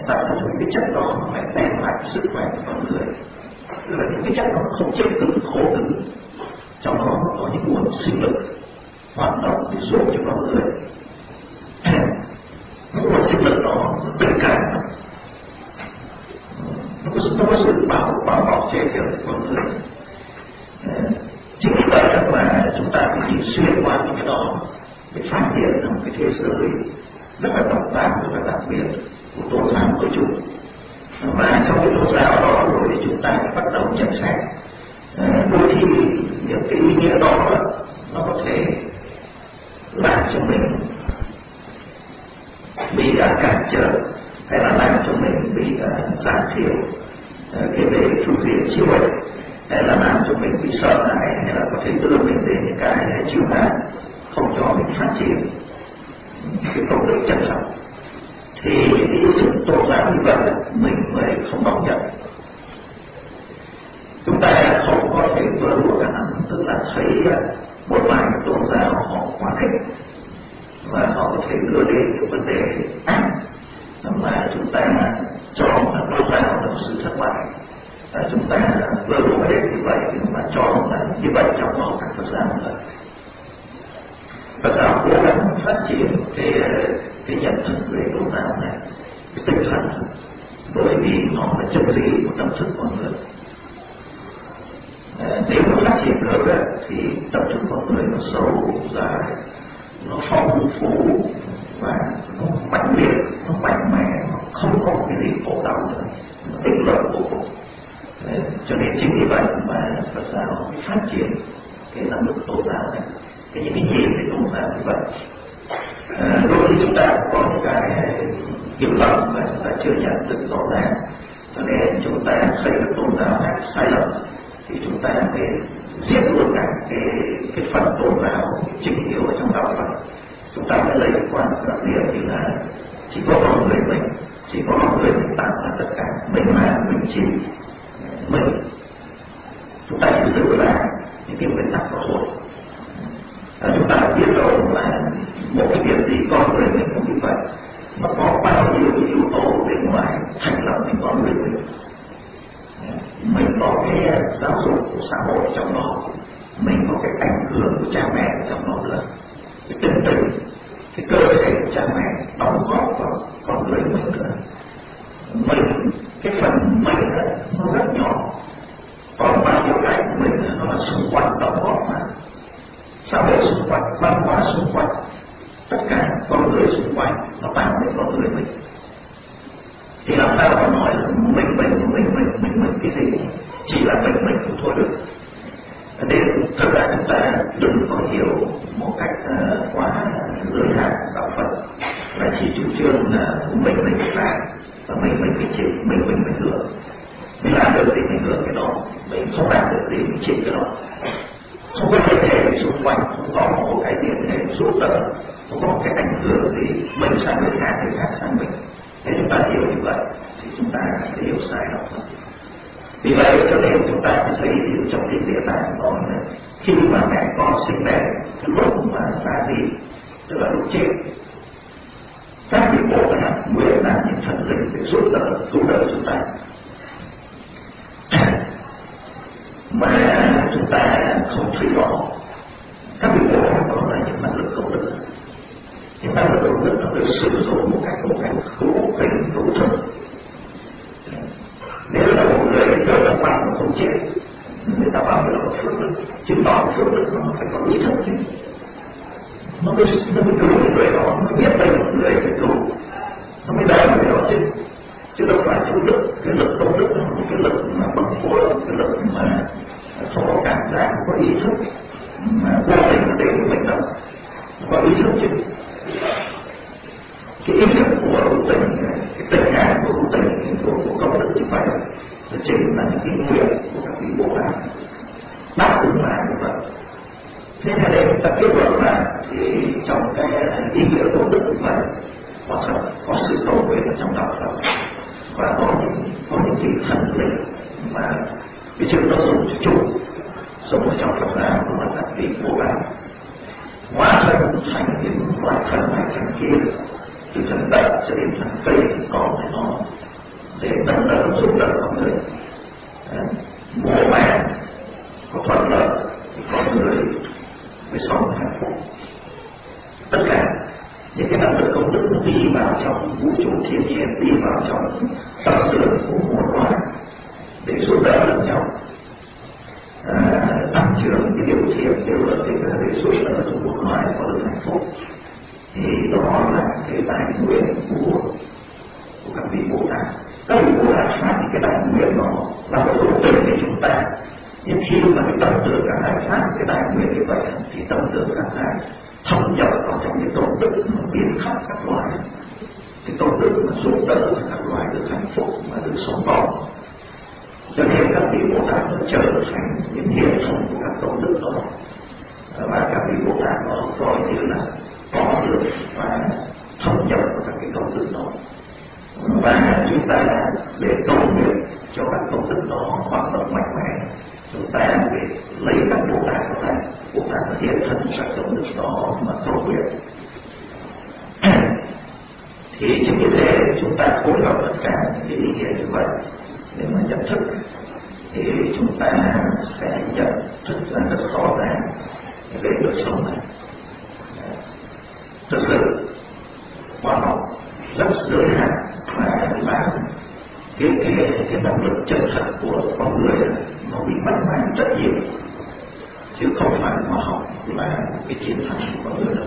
Tại sao những cái chất đó nó lại đem lại sức khỏe của con người? Tức là những cái chất đó không chịu tự khổ tự, trong đó có những nguồn sinh lực hoạt động để giúp cho con người. Những nguồn sinh lực đó tất cả nó có sự bảo bọc che chở con người. Chính vì vậy mà chúng ta phải nhìn xuyên qua những cái đó để phát hiện ra một cái thế giới rất là độc đáo, rất là đặc biệt của tôn giáo của chúng. Và trong cái tôn giáo đó rồi thì chúng ta bắt đầu nhận xét đôi khi những cái ý nghĩa đó nó có thể làm cho mình bị cản trở, hay là làm cho mình bị giảm thiểu cái về phương diện trí huệ, hay là làm cho mình bị sợ hãi, hay là có thể đưa mình đến những cái chịu nạn không cho mình phát triển cái công đức chân thật. Thì cái ý thức tôn giáo như vậy mình mới không đón nhận. Chúng ta không có thể vừa đủ cả năng, tức là thấy một vài tôn giáo họ quá khích và họ có thể đưa đến những vấn đề ác mà chúng ta cho là tôn giáo là một sự thất bại. Chúng ta vừa đủ hết như vậy thì chúng ta cho là như vậy trong đó các Phật giáo là Phật giáo cố gắng phát triển cái nhận thức về tôn giáo này, cái tinh thần, bởi vì nó là chân lý của tâm thức con người. Nếu nó phát triển được thì tâm thức con người nó sâu dài, nó phong phú và nó mạnh liệt, nó mạnh mẽ, nó không có cái gì khổ đau nữa, nó ích lợi vô cùng. Cho nên chính vì vậy mà Phật giáo phát triển cái năng lực tôn giáo này, những cái gì về tôn giáo như vậy. Đôi khi chúng ta có những cái hiểu lầm mà chúng ta chưa nhận được rõ ràng, cho nên chúng ta thấy được tôn giáo này sai lầm thì chúng ta phải giết luôn cả cái phần tôn giáo chính yếu ở trong đạo Phật. Chúng ta phải lấy quan đặc điểm như là chỉ có con người mình, chỉ có con người mình tạo ra tất cả, mình là mình chỉ mình. Chúng ta phải giữ lại những cái nguyên tắc của hội. Chúng ta biết rồi là một cái việc gì con người mình cũng như vậy, nó có bao nhiêu cái yếu tố bên ngoài thành lập những con người mình có cái giáo dục của xã hội trong đó, mình có cái ảnh hưởng của cha mẹ trong đó nữa, cái tinh thần, cái cơ thể của cha mẹ đóng góp vào con người mình nữa. Mình, cái phần mình nó rất nhỏ, còn bao nhiêu cái của mình nó là xung quanh đóng góp mà. Xã hội xung quanh, văn hóa xung quanh, tất cả con người xung quanh nó tạo nên con người mình. Thì làm sao mà nói là mình cái gì chỉ là mình cũng thôi được. Nên thật ra chúng ta đừng có hiểu một cách quá giới hạn đạo Phật là chỉ chủ trương là mình làm và mình phải chịu, mình hưởng. Mình làm được thì mình hưởng cái đó, mình không làm được thì mình chịu cái đó. Không có cái thể xung quanh, không có một cái tiền thể giúp đỡ, không có cái ảnh hưởng gì mình sang người khác sang mình. Nếu chúng ta hiểu như vậy thì chúng ta sẽ hiểu sai đạo Phật. Vì vậy cho nên chúng ta phải thấy trong kinh Địa Tạng nói là khi mà mẹ con sinh đẻ, cái lúc mà ra đi, tức là lúc chết, các vị Bồ Tát nguyện làm những thần linh để giúp đỡ chúng ta. Mà chúng ta không thấy rõ các vị Bồ Tát đó là những năng lực công đức. Những năng lực công đức nó được sử dụng một cách hữu hình hữu thực. Nếu là một người rất là mạnh mà không chết, người ta bảo là một phước đức, chứng tỏ phước đức nó phải có ý thức chứ. Nó mới cứu người đó, nó biết đây một người phải cứu, nó mới đợi người đó chứ đâu phải phước đức. Cái lực công đức là một cái lực mà bằng phối, cái lực mà không có cảm giác, không có ý thức, mà vô tình nó đến với mình đâu, có ý thức chứ. Cái ý thức của hữu tình, cái tình cảm của hữu tình của công đức như vậy là chính là những cái nguyện của các vị Bồ Tát đáp ứng lại như vậy. Thế nên đây ta kết luận là thì trong cái ý nghĩa công đức như vậy có sự cầu nguyện ở trong đạo Phật và có những cái thần linh mà cái chữ nó dùng cho chung, dùng ở trong Phật giáo là các vị Bồ Tát hóa thân thành những loài thần này thần kia, từ thần đất cho đến thần cây thì có, nó giúp đỡ con người. Mùa màng có thuận lợi thì con người mới sống hạnh phúc. Tất cả những cái năng lực công đức nó đi vào trong vũ trụ thiên nhiên, đi vào trong tâm tưởng của muôn loài để giúp đỡ lẫn nhau, tăng trưởng cái điều thiện điều lợi ích để giúp đỡ cho muôn loài có được hạnh phúc. Thì đó là cái tài nguyện của các vị Bồ Tát. Các vị Bồ Tát phát thì cái tài nguyện đó là một tổ chức để chúng ta. Nhưng khi mà cái tâm tưởng các ngài phát cái tài nguyện như vậy thì tâm tưởng các ngài thâm nhập vào trong cái tổ chức mà biến khắp các loài, cái tổ chức mà giúp đỡ các loài được hạnh phúc và được sống còn. Cho nên các vị Bồ Tát nó trở thành những hiện thân của các tổ chức đó, và các vị Bồ Tát nó coi như là có được và thâm nhập vào các cái tổ chức đó. Và chúng ta để cầu nguyện cho các tổ chức đó hoạt động mạnh mẽ, chúng ta để lấy các Bồ Tát của ta, Bồ Tát hiện thân các tổ chức đó mà cầu nguyện. Thì chính vì thế chúng ta phối hợp tất cả những cái ý nghĩa như vậy để mà nhận thức, thì chúng ta sẽ nhận thức ra rất rõ ràng về đời sống này. Thực sự khoa học rất giới hạn và cái năng lực chân thật của con người nó bị mất mát rất nhiều, chứ không phải khoa học là cái chiến thắng của con người đâu.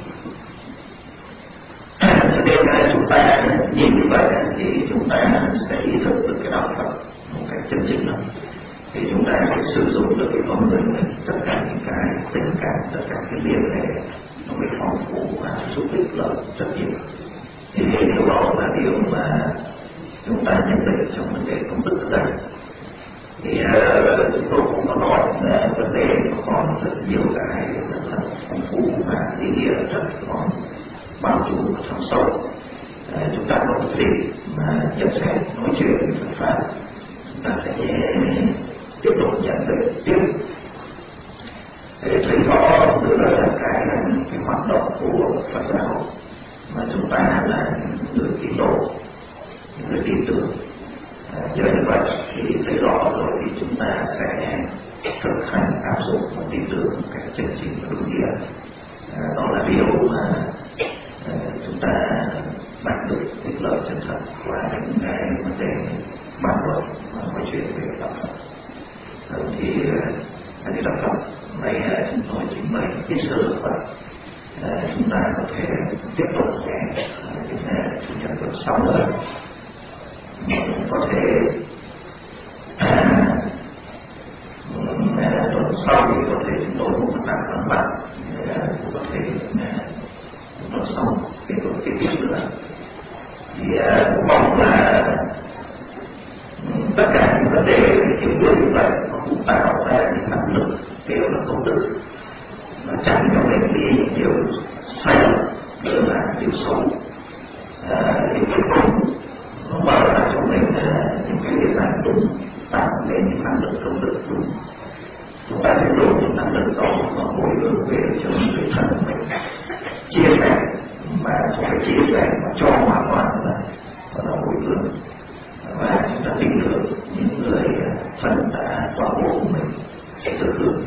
Cho nên là chúng ta nhìn như vậy thì chúng ta sẽ ý thức được cái đạo Phật một cách chân chính lắm. Thì chúng ta sẽ sử dụng được cái con người mình, tất cả những cái tình cảm, tất cả cái liên hệ nó mới phong phú và giúp ích lợi rất nhiều. Thì điều đó là điều mà chúng ta nhận định trong vấn đề công đức ở đây. Thì tôi cũng có nói là vấn đề nó còn rất nhiều cái rất là phong phú và ý nghĩa rất còn bao trùm trong sâu. Chúng ta có gì mà nhận xét nói chuyện về Phật pháp, chúng ta sẽ tiếp tục nhận định tiếp để thấy rõ được là cái hoạt động của Phật giáo mà chúng ta là người tín đồ, người tin tưởng. Cho nên vậy thì thấy rõ rồi thì chúng ta sẽ thực hành áp dụng và tin tưởng một cách chân chính và đúng nghĩa. Đó là điều mà chúng ta đạt được ích lợi chân thật qua những cái vấn đề bàn luận và nói chuyện về đạo Phật. Thì cái đạo Phật này chúng tôi trình bày cái sơ Phật. Chúng ta có thể tiếp tục nghe chủ nhật tuần sau nữa, có thể tuần sau thì có thể chúng tôi cũng đặt văn bản, cũng có thể tuần sau tiếp tục tiếp nữa. Thì mong là tất cả những vấn đề hiểu biết như vậy nó cũng tạo ra những năng lực đều là công đức, nó tránh cho mình đi điều sai lầm, điều là điều xấu. Thì cuối cùng nó mở ra cho mình những cái việc làm đúng, tạo nên những năng lực công đức đúng. Chúng ta sẽ dùng những năng lực đó và hồi hướng về cho người thân của mình, chia sẻ mà không phải chia sẻ mà cho hoàn toàn là hồi hướng. Và chúng ta tin tưởng những người thân đã tọa bộ của mình sẽ được hưởng